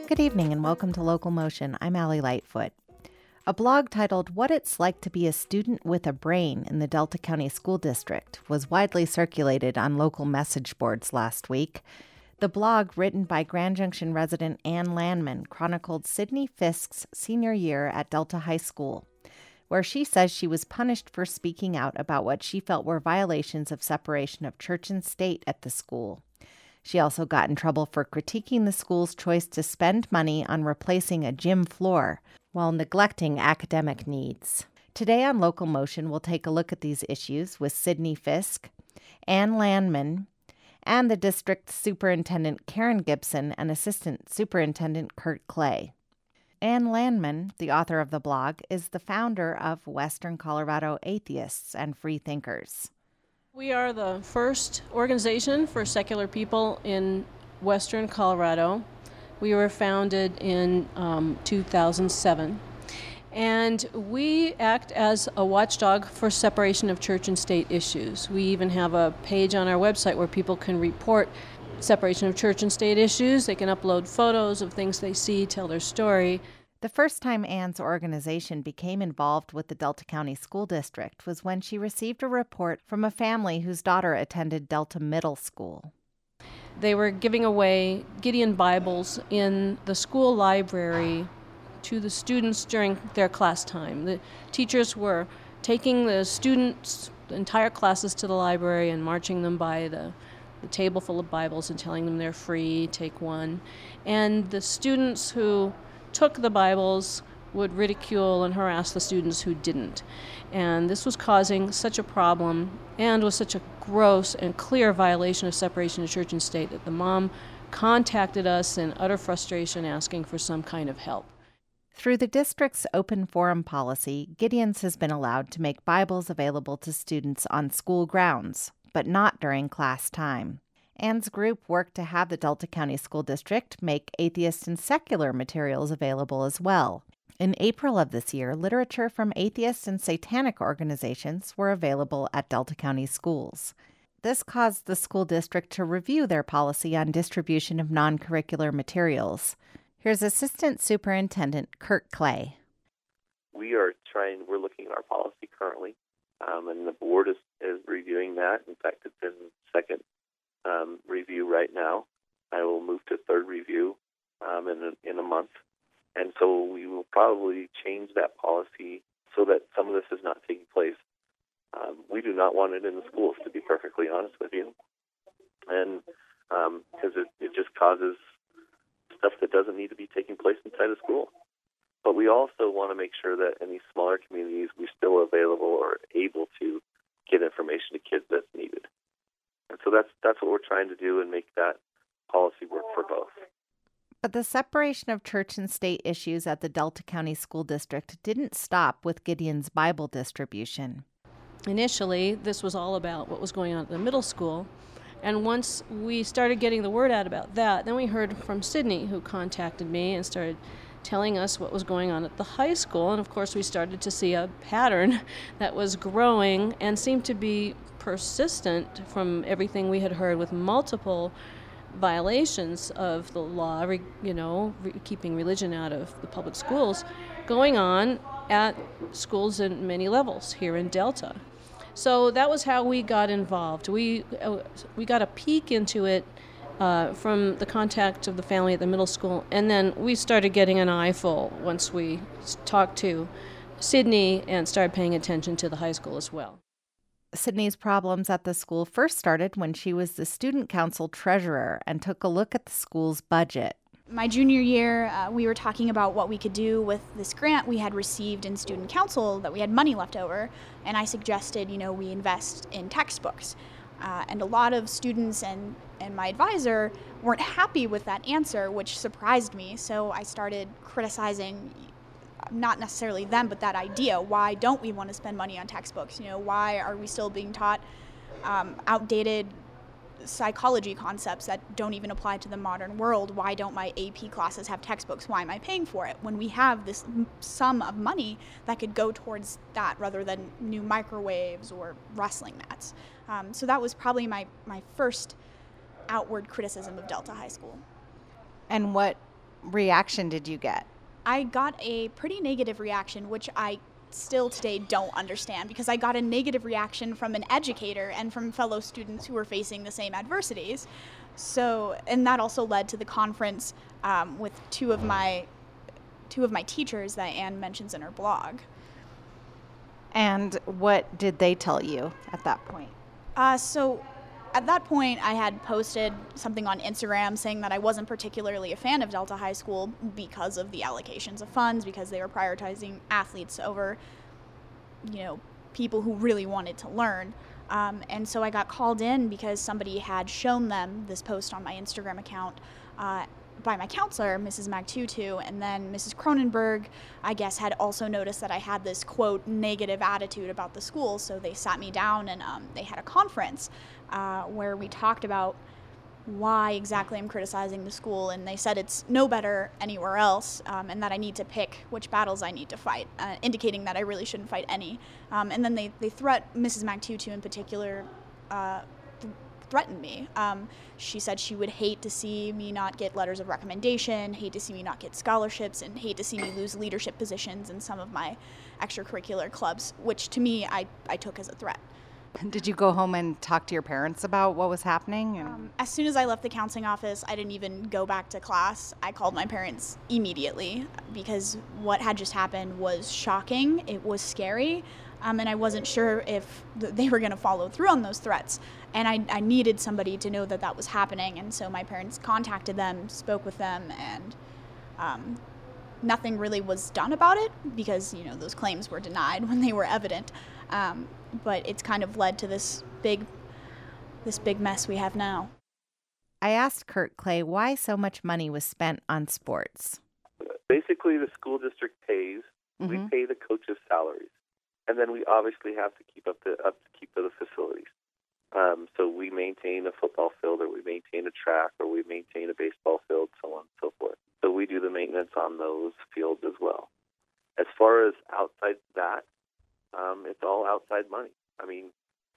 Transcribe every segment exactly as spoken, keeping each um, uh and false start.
Good evening and welcome to Local Motion. I'm Allie Lightfoot. A blog titled What It's Like to Be a Student with a Brain in the Delta County School District was widely circulated on local message boards last week. The blog, written by Grand Junction resident Ann Landman, chronicled Sydney Fisk's senior year at Delta High School, where she says she was punished for speaking out about what she felt were violations of separation of church and state at the school. She also got in trouble for critiquing the school's choice to spend money on replacing a gym floor while neglecting academic needs. Today on Local Motion, we'll take a look at these issues with Sydney Fisk, Ann Landman, and the district superintendent Karen Gibson and assistant superintendent Kurt Clay. Ann Landman, the author of the blog, is the founder of Western Colorado Atheists and Freethinkers. We are the first organization for secular people in Western Colorado. We were founded in um, two thousand seven, and we act as a watchdog for separation of church and state issues. We even have a page on our website where people can report separation of church and state issues. They can upload photos of things they see, tell their story. The first time Ann's organization became involved with the Delta County School District was when she received a report from a family whose daughter attended Delta Middle School. They were giving away Gideon Bibles in the school library to the students during their class time. The teachers were taking the students, the entire classes, to the library and marching them by the, the table full of Bibles and telling them they're free, take one. And the students who took the Bibles would ridicule and harass the students who didn't. And this was causing such a problem and was such a gross and clear violation of separation of church and state that the mom contacted us in utter frustration asking for some kind of help. Through the district's open forum policy, Gideon's has been allowed to make Bibles available to students on school grounds, but not during class time. Ann's group worked to have the Delta County School District make atheist and secular materials available as well. In April of this year, literature from atheist and satanic organizations were available at Delta County schools. This caused the school district to review their policy on distribution of non-curricular materials. Here's Assistant Superintendent Kurt Clay. We are trying, we're looking at our policy currently, um, and the board is, is reviewing that. In fact, it's in second Um, review right now. I will move to third review um, in, a, in a month. And so we will probably change that policy so that some of this is not taking place. Um, we do not want it in the schools, to be perfectly honest with you. And because um, it, it just causes stuff that doesn't need to be taking place inside a school. But we also want to make sure that in these smaller communities, we're still available or able to get information to kids that's needed. And so that's that's what we're trying to do and make that policy work for both. But the separation of church and state issues at the Delta County School District didn't stop with Gideon's Bible distribution. Initially, this was all about what was going on at the middle school. And once we started getting the word out about that, then we heard from Sydney, who contacted me and started telling us what was going on at the high school. And of course, we started to see a pattern that was growing and seemed to be persistent from everything we had heard, with multiple violations of the law, you know, re- keeping religion out of the public schools, going on at schools at many levels here in Delta. So that was how we got involved. We uh, we got a peek into it uh, from the contact of the family at the middle school, and then we started getting an eyeful once we talked to Sydney and started paying attention to the high school as well. Sydney's problems at the school first started when she was the student council treasurer and took a look at the school's budget. My junior year, uh, we were talking about what we could do with this grant we had received in student council, that we had money left over, and I suggested, you know, we invest in textbooks. Uh, and a lot of students and, and my advisor weren't happy with that answer, which surprised me. So I started criticizing not necessarily them, but that idea. Why don't we want to spend money on textbooks? You know, why are we still being taught um, outdated psychology concepts that don't even apply to the modern world? Why don't my A P classes have textbooks? Why am I paying for it when we have this sum of money that could go towards that rather than new microwaves or wrestling mats? Um, so that was probably my, my first outward criticism of Delta High School. And what reaction did you get? I got a pretty negative reaction, which I still today don't understand, because I got a negative reaction from an educator and from fellow students who were facing the same adversities. So, and that also led to the conference um, with two of my two of my teachers that Anne mentions in her blog. And what did they tell you at that point? Uh, so at that point, I had posted something on Instagram saying that I wasn't particularly a fan of Delta High School because of the allocations of funds, because they were prioritizing athletes over, you know, people who really wanted to learn. Um, and so I got called in because somebody had shown them this post on my Instagram account uh, by my counselor, Missus Magtutu, and then Missus Cronenberg, I guess, had also noticed that I had this, quote, negative attitude about the school, so they sat me down and um, they had a conference uh, where we talked about why exactly I'm criticizing the school, and they said it's no better anywhere else, um, and that I need to pick which battles I need to fight, uh, indicating that I really shouldn't fight any. Um, and then they, they threat Missus Magtutu in particular uh, th- threatened me. Um, she said she would hate to see me not get letters of recommendation, hate to see me not get scholarships, and hate to see me lose leadership positions in some of my extracurricular clubs, which to me I, I took as a threat. Did you go home and talk to your parents about what was happening? And... Um, as soon as I left the counseling office, I didn't even go back to class. I called my parents immediately because what had just happened was shocking. It was scary, um, and I wasn't sure if th- they were going to follow through on those threats. And I, I needed somebody to know that that was happening, and so my parents contacted them, spoke with them, and um, nothing really was done about it because, you know, those claims were denied when they were evident. Um, but it's kind of led to this big, this big mess we have now. I asked Kurt Clay why so much money was spent on sports. Basically, the school district pays. Mm-hmm. We pay the coaches' salaries, and then we obviously have to keep up the up to keep the facilities. Um, so we maintain a football field, or we maintain a track, or we maintain a baseball field, so on and so forth. So we do the maintenance on those fields as well. As far as outside that, um, it's all outside money. I mean,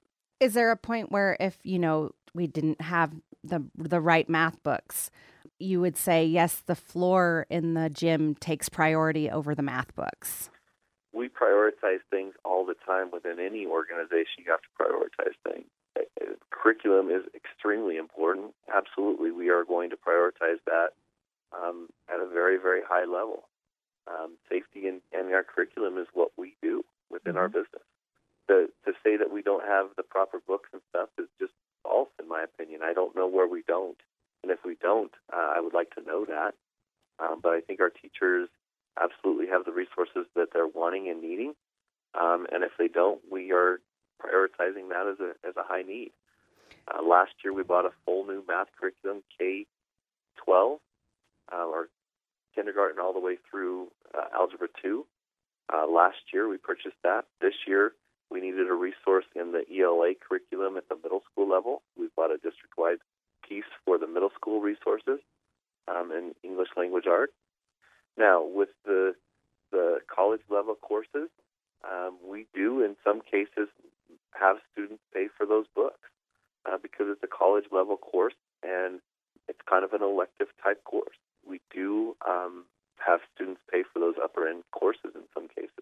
is there a point where if, you know, we didn't have the the right math books, you would say, yes, the floor in the gym takes priority over the math books? We prioritize things all the time within any organization. You have to prioritize things. Curriculum is extremely important. Absolutely, we are going to prioritize that um, at a very, very high level. Um, safety in, in our curriculum is what we do within mm-hmm. our business. To, to say that we don't have the proper books and stuff is just false, in my opinion. I don't know where we don't. And if we don't, uh, I would like to know that. Um, but I think our teachers absolutely have the resources that they're wanting and needing. Um, and if they don't, we are prioritizing that as a as a high need. Uh, last year, we bought a full new math curriculum, K twelve, uh, or kindergarten all the way through uh, Algebra two. Uh, last year, we purchased that. This year, we needed a resource in the E L A curriculum at the middle school level. We bought a district-wide piece for the middle school resources um, in English language arts. Now, with the the college-level courses, um, we do, in some cases, have students pay for those books uh, because it's a college-level course and it's kind of an elective-type course. We do um, have students pay for those upper-end courses in some cases.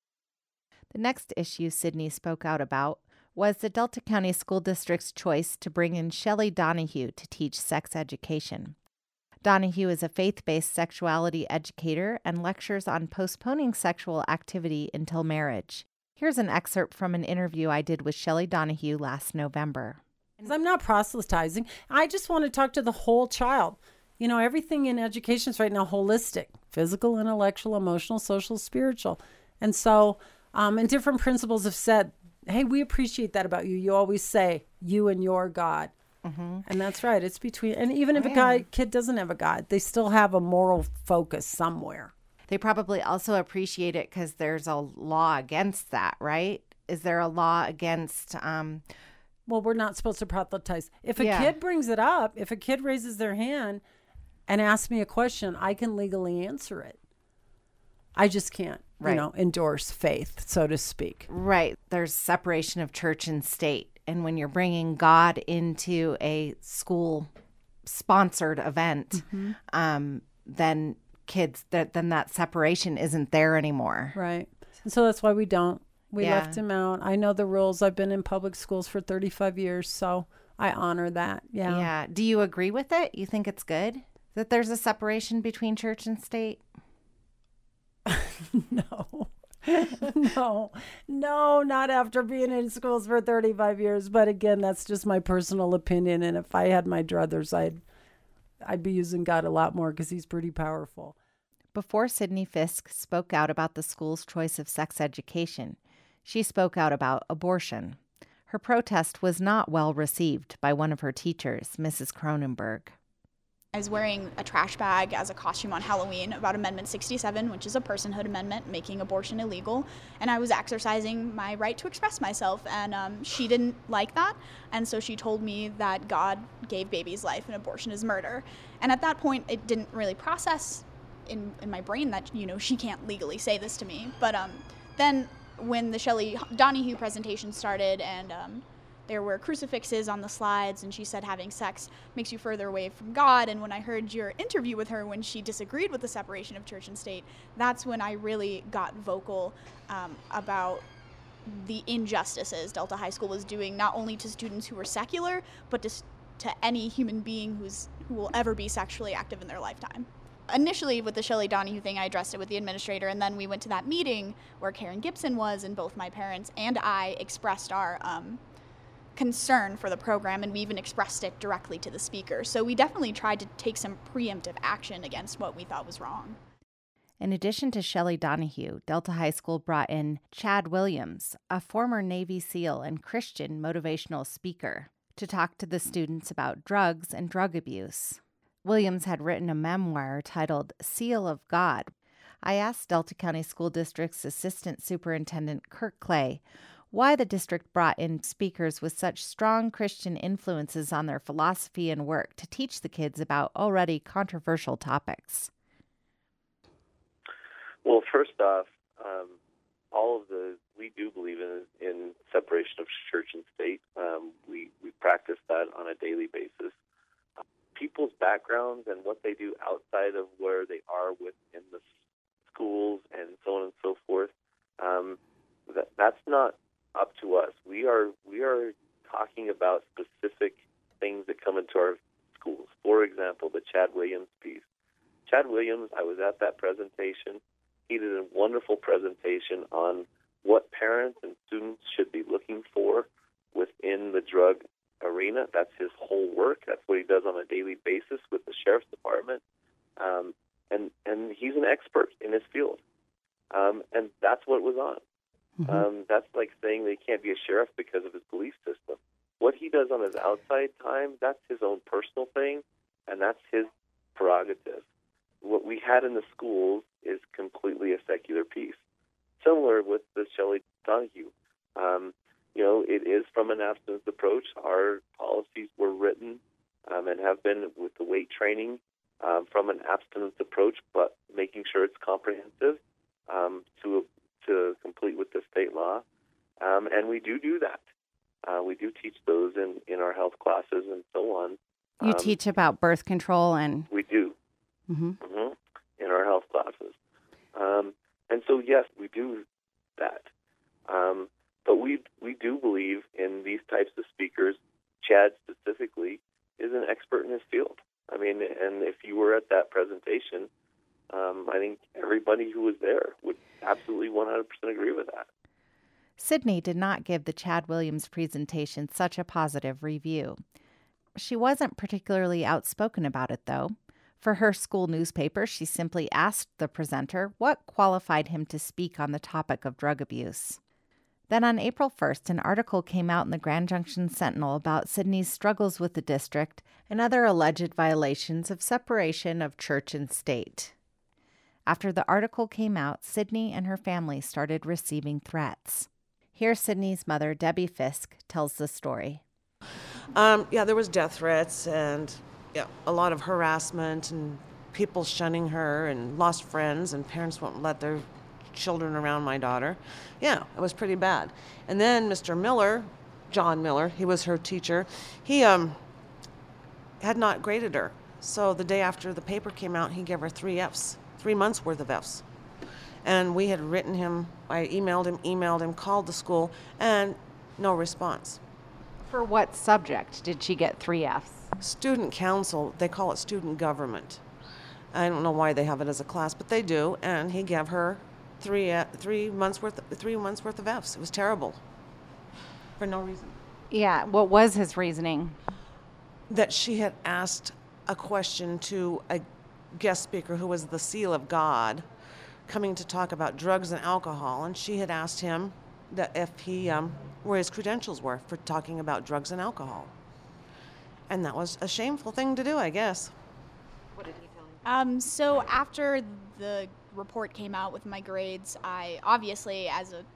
The next issue Sydney spoke out about was the Delta County School District's choice to bring in Shelley Donahue to teach sex education. Donahue is a faith-based sexuality educator and lectures on postponing sexual activity until marriage. Here's an excerpt from an interview I did with Shelley Donahue last November. I'm not proselytizing. I just want to talk to the whole child. You know, everything in education is right now holistic: physical, intellectual, emotional, social, spiritual. And so, um, and different principles have said, hey, we appreciate that about you. You always say, you and your God. Mm-hmm. And that's right. It's between, and even if oh, a guy, yeah. kid doesn't have a God, they still have a moral focus somewhere. They probably also appreciate it because there's a law against that, right? Is there a law against... Um, well, we're not supposed to proselytize. If a yeah. kid brings it up, if a kid raises their hand and asks me a question, I can legally answer it. I just can't, right. you know, endorse faith, so to speak. Right. There's separation of church and state. And when you're bringing God into a school-sponsored event, mm-hmm. um, then kids, that then that separation isn't there anymore. Right. And so that's why we don't. We Yeah. left him out. I know the rules. I've been in public schools for thirty-five years, so I honor that. Yeah. Yeah. Do you agree with it? You think it's good that there's a separation between church and state? No. no, no, not after being in schools for thirty-five years. But again, that's just my personal opinion. And if I had my druthers, I'd, I'd be using God a lot more because he's pretty powerful. Before Sydney Fisk spoke out about the school's choice of sex education, she spoke out about abortion. Her protest was not well received by one of her teachers, Missus Cronenberg. I was wearing a trash bag as a costume on Halloween about Amendment sixty-seven, which is a personhood amendment making abortion illegal, and I was exercising my right to express myself, and um, she didn't like that, and so she told me that God gave babies life and abortion is murder. And at that point, it didn't really process in, in my brain that, you know, she can't legally say this to me. But um, then when the Shelley Donahue presentation started and um, there were crucifixes on the slides, and she said having sex makes you further away from God. And when I heard your interview with her when she disagreed with the separation of church and state, that's when I really got vocal um, about the injustices Delta High School was doing, not only to students who were secular, but to, to any human being who's who will ever be sexually active in their lifetime. Initially, with the Shelley Donahue thing, I addressed it with the administrator, and then we went to that meeting where Karen Gibson was, and both my parents and I expressed our um, concern for the program, and we even expressed it directly to the speaker. So we definitely tried to take some preemptive action against what we thought was wrong. In addition to Shelley Donahue, Delta High School brought in Chad Williams, a former Navy SEAL and Christian motivational speaker, to talk to the students about drugs and drug abuse. Williams had written a memoir titled Seal of God. I asked Delta County School District's Assistant Superintendent Kirk Clay why the district brought in speakers with such strong Christian influences on their philosophy and work to teach the kids about already controversial topics. Well, first off, um, all of the, we do believe in, in separation of church and state. Um, we, we practice that on a daily basis. People's backgrounds and what they do outside of where they are within the schools and so on and so forth, um, that, that's not up to us. We are we are talking about specific things that come into our schools. For example, the Chad Williams piece. Chad Williams, I was at that presentation. He did a wonderful presentation on what parents and students should be looking for within the drug arena. That's his whole work. That's what he does on a daily basis with the sheriff's department. Um, and, and he's an expert in his field. Um, and that's what was on. Mm-hmm. Um, that's like saying that he can't be a sheriff because of his belief system. What he does on his outside time, that's his own personal thing, and that's his prerogative. What we had in the schools is completely a secular piece. Similar with the Shelley Donahue. Um, you know, it is from an abstinence approach. Our policies were written um, and have been with the weight training um, from an abstinence approach, but making sure it's comprehensive um, to to complete with the state law. Um, and we do do that. Uh, we do teach those in, in our health classes and so on. You um, teach about birth control and... We do. Mm-hmm. Mm-hmm. In our health classes. Um, and so, yes, we do that. Um, but we we do believe in these types of speakers. Chad specifically is an expert in his field. I mean, and if you were at that presentation, um, I think everybody who was there would absolutely one hundred percent agree with that. Sydney did not give the Chad Williams presentation such a positive review. She wasn't particularly outspoken about it, though. For her school newspaper, she simply asked the presenter what qualified him to speak on the topic of drug abuse. Then on April first, an article came out in the Grand Junction Sentinel about Sydney's struggles with the district and other alleged violations of separation of church and state. After the article came out, Sydney and her family started receiving threats. Here, Sydney's mother, Debbie Fisk, tells the story. Um, yeah, there was death threats and yeah, a lot of harassment and people shunning her and lost friends, and parents won't let their children around my daughter. Yeah, it was pretty bad. And then Mister Miller, John Miller, he was her teacher, he um, had not graded her. So the day after the paper came out, he gave her three Fs, three months worth of Fs. And we had written him, I emailed him, emailed him, called the school, and no response. For what subject did she get three Fs? Student council, they call it student government. I don't know why they have it as a class, but they do. And he gave her three uh, three months worth three months worth of Fs. It was terrible, for no reason. Yeah, what was his reasoning? That she had asked a question to a guest speaker who was the seal of God, coming to talk about drugs and alcohol, and she had asked him that if he um, where his credentials were for talking about drugs and alcohol, and that was a shameful thing to do, I guess. What did he tell you? Um, so after the report came out with my grades, I obviously, as a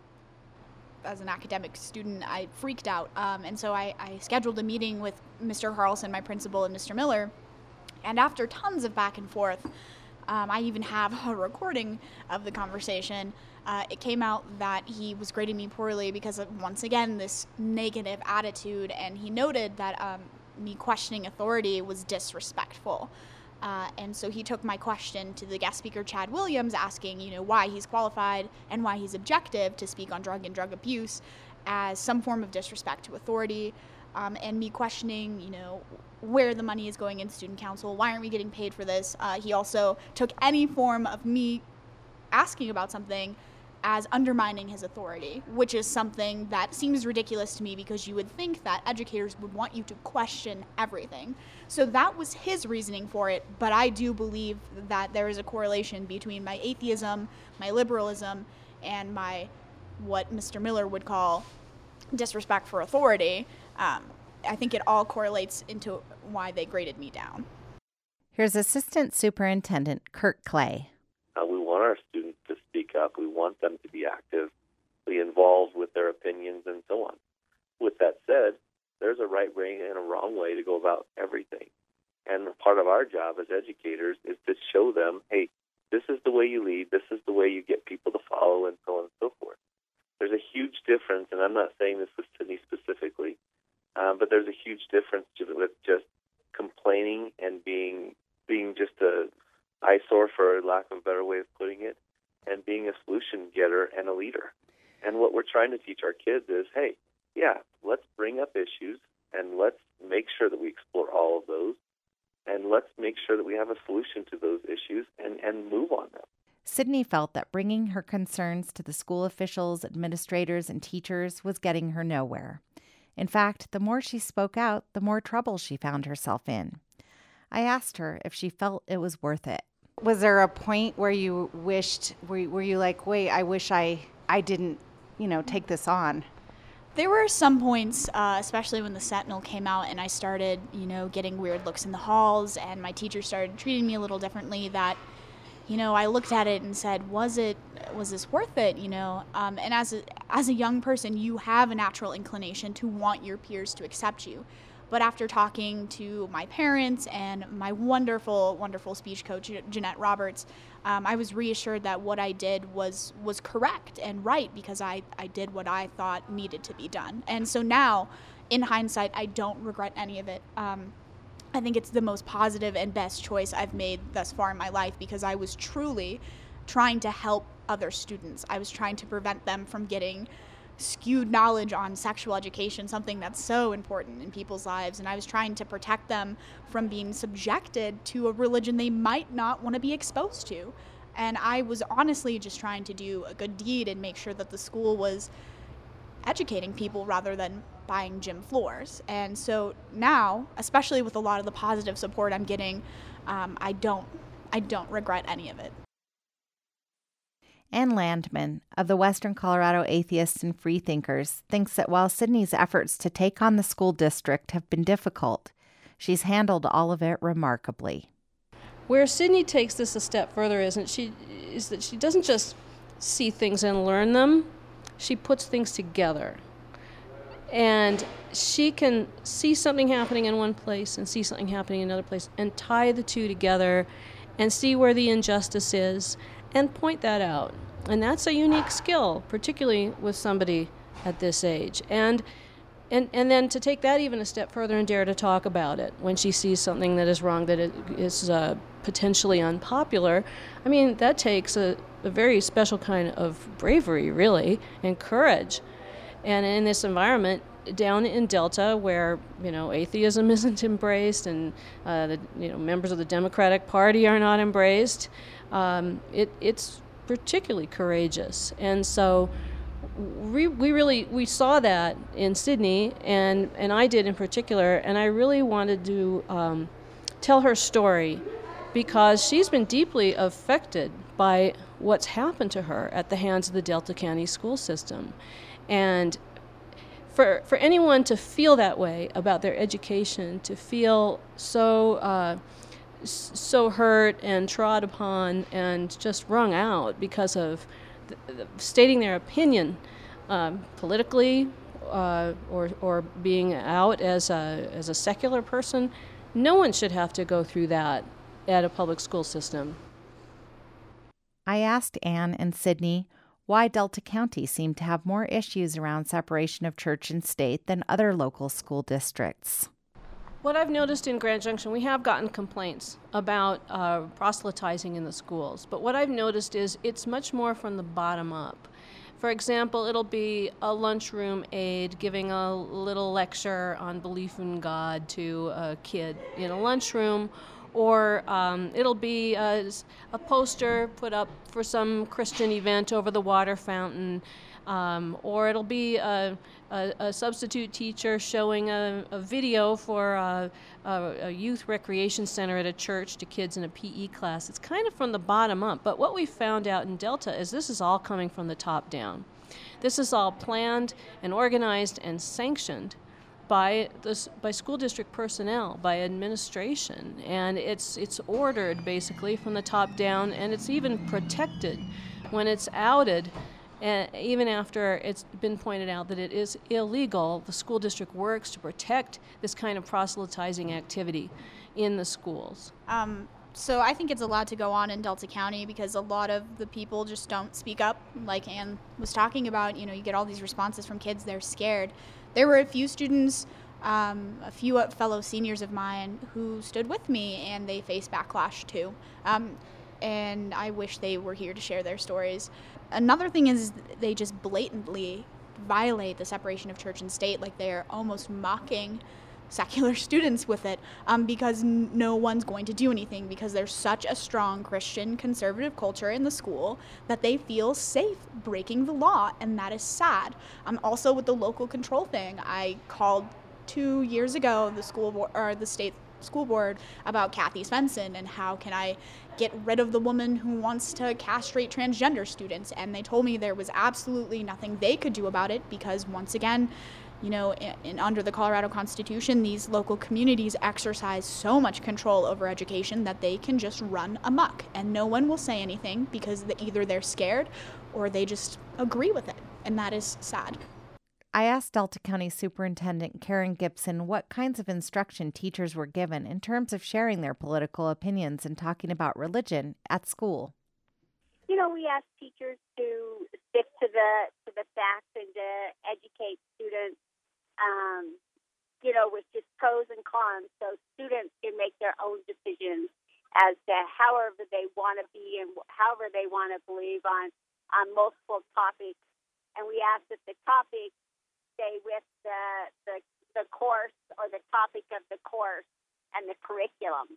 as an academic student, I freaked out, um, and so I, I scheduled a meeting with Mister Carlson, my principal, and Mister Miller, and after tons of back and forth, um, I even have a recording of the conversation. Uh, it came out that he was grading me poorly because of, once again, this negative attitude, and he noted that um, me questioning authority was disrespectful. Uh, and so he took my question to the guest speaker, Chad Williams, asking, you know, why he's qualified and why he's objective to speak on drug and drug abuse as some form of disrespect to authority, um, and me questioning, you know, where the money is going in student council, why aren't we getting paid for this? Uh, he also took any form of me asking about something as undermining his authority, which is something that seems ridiculous to me because you would think that educators would want you to question everything. So that was his reasoning for it, but I do believe that there is a correlation between my atheism, my liberalism, and my, what Mister Miller would call disrespect for authority. Um, I think it all correlates into why they graded me down. Here's Assistant Superintendent Kurt Clay. Uh, we want our students to speak up. We want them to be actively involved with their opinions and so on. With that said, there's a right way and a wrong way to go about everything. And part of our job as educators is to show them, hey, this is the way you lead, this is the way you get people to follow, and so on and so forth. There's a huge difference, and I'm not saying this with Sydney specifically, um, but there's a huge difference with just complaining and being being just a eyesore, for lack of a better way of putting it, and being a solution getter and a leader. And what we're trying to teach our kids is, hey, yeah, let's bring up issues, and let's make sure that we explore all of those, and let's make sure that we have a solution to those issues and, and move on them. Sydney felt that bringing her concerns to the school officials, administrators, and teachers was getting her nowhere. In fact, the more she spoke out, the more trouble she found herself in. I asked her if she felt it was worth it. Was there a point where you wished, were, were you like, wait, I wish I, I didn't, you know, take this on? There were some points, uh, especially when the Sentinel came out and I started, you know, getting weird looks in the halls and my teachers started treating me a little differently, that, you know, I looked at it and said, was it, was this worth it, you know? Um, and as a, as a young person, you have a natural inclination to want your peers to accept you. But after talking to my parents and my wonderful, wonderful speech coach, Jeanette Roberts, um, I was reassured that what I did was was correct and right because I, I did what I thought needed to be done. And so now, in hindsight, I don't regret any of it. Um, I think it's the most positive and best choice I've made thus far in my life because I was truly trying to help other students. I was trying to prevent them from getting skewed knowledge on sexual education, something that's so important in people's lives, and I was trying to protect them from being subjected to a religion they might not want to be exposed to. And I was honestly just trying to do a good deed and make sure that the school was educating people rather than buying gym floors. And so now, especially with a lot of the positive support I'm getting, um, I don't I don't regret any of it. Ann Landman of the Western Colorado Atheists and Freethinkers thinks that while Sydney's efforts to take on the school district have been difficult, she's handled all of it remarkably. Where Sydney takes this a step further isn't she is that she doesn't just see things and learn them, she puts things together. And she can see something happening in one place and see something happening in another place and tie the two together and see where the injustice is and point that out. And that's a unique skill, particularly with somebody at this age. And and, and then to take that even a step further and dare to talk about it when she sees something that is wrong, that it is uh, potentially unpopular. I mean, that takes a, a very special kind of bravery, really, and courage. And in this environment down in Delta, where you know atheism isn't embraced and uh, the you know members of the Democratic Party are not embraced, um, it it's particularly courageous. And so we we really we saw that in Sydney, and and I did in particular, and I really wanted to um, tell her story because she's been deeply affected by what's happened to her at the hands of the Delta County school system. And for for anyone to feel that way about their education, to feel so uh, so hurt and trod upon and just wrung out because of the, the stating their opinion um, politically uh, or or being out as a as a secular person, no one should have to go through that at a public school system. I asked Anne and Sydney why Delta County seemed to have more issues around separation of church and state than other local school districts. What I've noticed in Grand Junction, we have gotten complaints about uh, proselytizing in the schools, but what I've noticed is it's much more from the bottom up. For example, it'll be a lunchroom aide giving a little lecture on belief in God to a kid in a lunchroom, or um, it'll be a, a poster put up for some Christian event over the water fountain, um, or it'll be a, a, a substitute teacher showing a, a video for a, a, a youth recreation center at a church to kids in a P E class. It's kind of from the bottom up, but what we found out in Delta is this is all coming from the top down. This is all planned and organized and sanctioned by this, by school district personnel, by administration, and it's it's ordered basically from the top down, and it's even protected when it's outed. And even after it's been pointed out that it is illegal, the school district works to protect this kind of proselytizing activity in the schools. Um, so I think it's allowed to go on in Delta County because a lot of the people just don't speak up. Like Anne was talking about, you know, you get all these responses from kids, they're scared. There were a few students, um, a few fellow seniors of mine who stood with me, and they faced backlash too. Um, and I wish they were here to share their stories. Another thing is they just blatantly violate the separation of church and state, like they're almost mocking secular students with it, um, because n- no one's going to do anything because there's such a strong Christian conservative culture in the school that they feel safe breaking the law, and that is sad. Um, also with the local control thing, I called two years ago the school board or the state school board about Kathy Svensson and how can I get rid of the woman who wants to castrate transgender students, and they told me there was absolutely nothing they could do about it because once again, you know, in, in, under the Colorado Constitution, these local communities exercise so much control over education that they can just run amok, and no one will say anything because the, either they're scared or they just agree with it, and that is sad. I asked Delta County Superintendent Karen Gibson what kinds of instruction teachers were given in terms of sharing their political opinions and talking about religion at school. You know, we ask teachers to stick to the to the facts and to educate students, um, you know, with just pros and cons, so students can make their own decisions as to however they want to be and however they want to believe on, on multiple topics. And we ask that the topics stay with the, the the course or the topic of the course and the curriculum.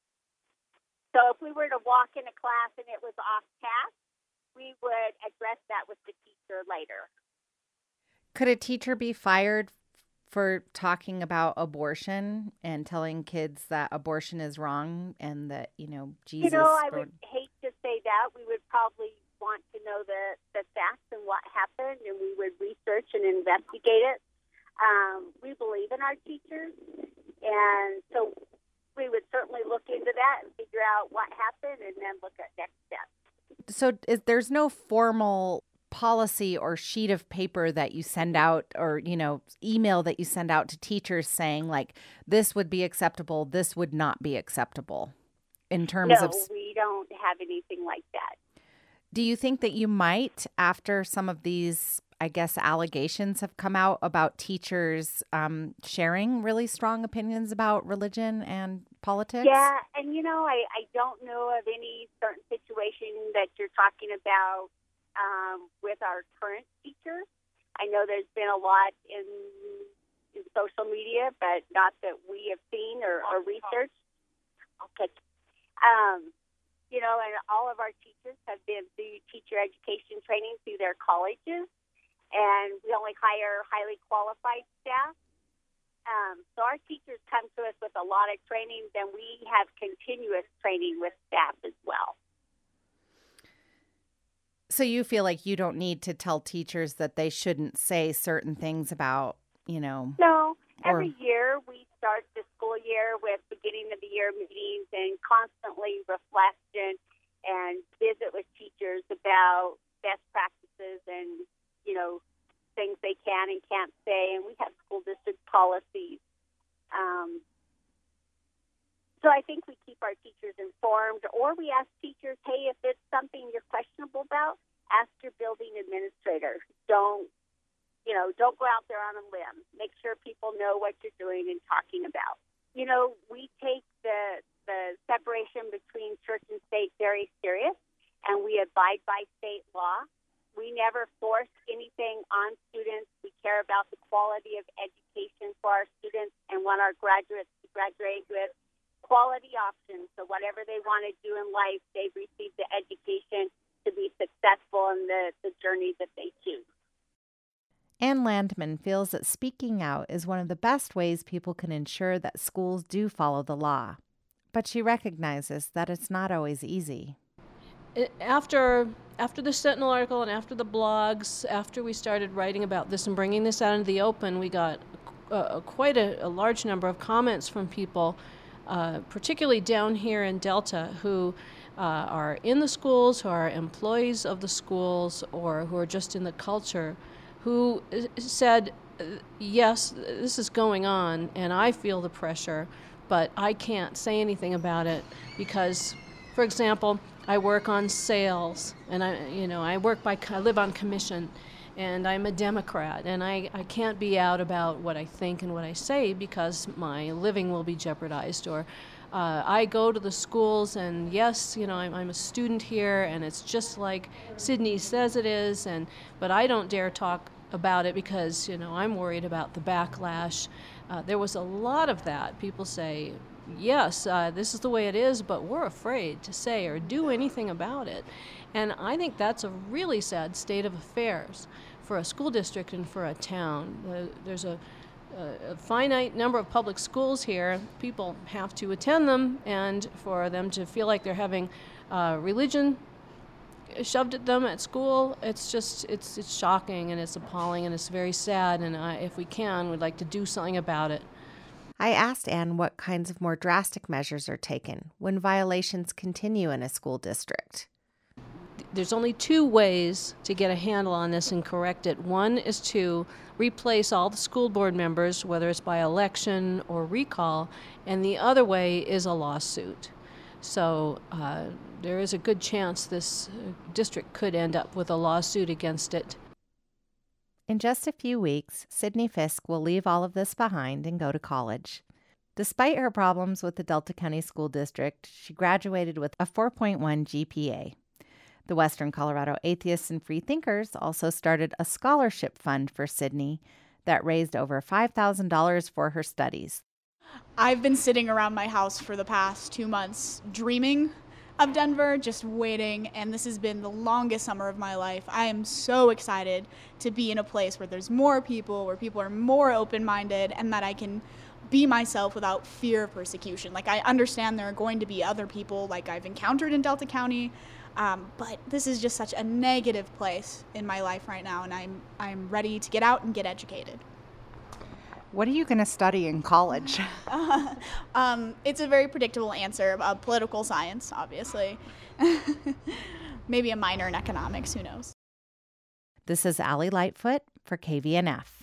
So if we were to walk in a class and it was off task, we would address that with the teacher later. Could a teacher be fired for talking about abortion and telling kids that abortion is wrong and that, you know, Jesus... You know, I or... would hate to say that. We would probably want to know the, the facts and what happened, and we would research and investigate it. Um, we believe in our teachers, and so we would certainly look into that and figure out what happened and then look at next steps. So is, there's no formal policy or sheet of paper that you send out or, you know, email that you send out to teachers saying, like, this would be acceptable, this would not be acceptable in terms no, of... No, we don't have anything like that. Do you think that you might, after some of these I guess, allegations have come out about teachers um, sharing really strong opinions about religion and politics? Yeah, and you know, I, I don't know of any certain situation that you're talking about um, with our current teachers. I know there's been a lot in, in social media, but not that we have seen or, or researched. Okay. Um, you know, and all of our teachers have been through teacher education training through their colleges, and we only hire highly qualified staff. Um, so our teachers come to us with a lot of training, then we have continuous training with staff as well. So you feel like you don't need to tell teachers that they shouldn't say certain things about, you know... No. Or... Every year we start the school year with beginning of the year meetings and constantly reflect and, and visit with teachers about best practices and, you know, things they can and can't say. And we have school district policies. Um, so I think we keep our teachers informed, or we ask teachers, hey, if it's something you're questionable about, ask your building administrator. Don't, you know, don't go out there on a limb. Make sure people know what you're doing and talking about. You know, we take the the separation between church and state very serious, and we abide by state law. We never force anything on students. We care about the quality of education for our students and want our graduates to graduate with quality options. So whatever they want to do in life, they've received the education to be successful in the, the journey that they choose. Ann Landman feels that speaking out is one of the best ways people can ensure that schools do follow the law. But she recognizes that it's not always easy. After after the Sentinel article and after the blogs, after we started writing about this and bringing this out into the open, we got uh, quite a, a large number of comments from people, uh, particularly down here in Delta, who uh, are in the schools, who are employees of the schools, or who are just in the culture, who said, yes, this is going on, and I feel the pressure, but I can't say anything about it because, for example, I work on sales, and I, you know, I work by, I live on commission, and I'm a Democrat, and I, I can't be out about what I think and what I say because my living will be jeopardized. Or uh, I go to the schools, and yes, you know, I'm, I'm a student here, and it's just like Sydney says it is, and but I don't dare talk about it because, you know, I'm worried about the backlash. Uh, there was a lot of that. People say, yes, uh, this is the way it is, but we're afraid to say or do anything about it. And I think that's a really sad state of affairs for a school district and for a town. Uh, there's a, a, a finite number of public schools here. People have to attend them, and for them to feel like they're having uh, religion shoved at them at school, it's just, it's it's shocking and it's appalling and it's very sad, and uh, if we can, we'd like to do something about it. I asked Ann what kinds of more drastic measures are taken when violations continue in a school district. There's only two ways to get a handle on this and correct it. One is to replace all the school board members, whether it's by election or recall, and the other way is a lawsuit. So uh, there is a good chance this district could end up with a lawsuit against it. In just a few weeks, Sydney Fisk will leave all of this behind and go to college. Despite her problems with the Delta County School District, she graduated with a four point one G P A. The Western Colorado Atheists and Free Thinkers also started a scholarship fund for Sydney that raised over five thousand dollars for her studies. I've been sitting around my house for the past two months dreaming of Denver, just waiting, and this has been the longest summer of my life. I am so excited to be in a place where there's more people, where people are more open-minded, and that I can be myself without fear of persecution. Like, I understand there are going to be other people like I've encountered in Delta County, um, but this is just such a negative place in my life right now, and I'm I'm ready to get out and get educated. What are you going to study in college? Uh, um, it's a very predictable answer. Uh, political science, obviously. Maybe a minor in economics, who knows? This is Allie Lightfoot for K V N F.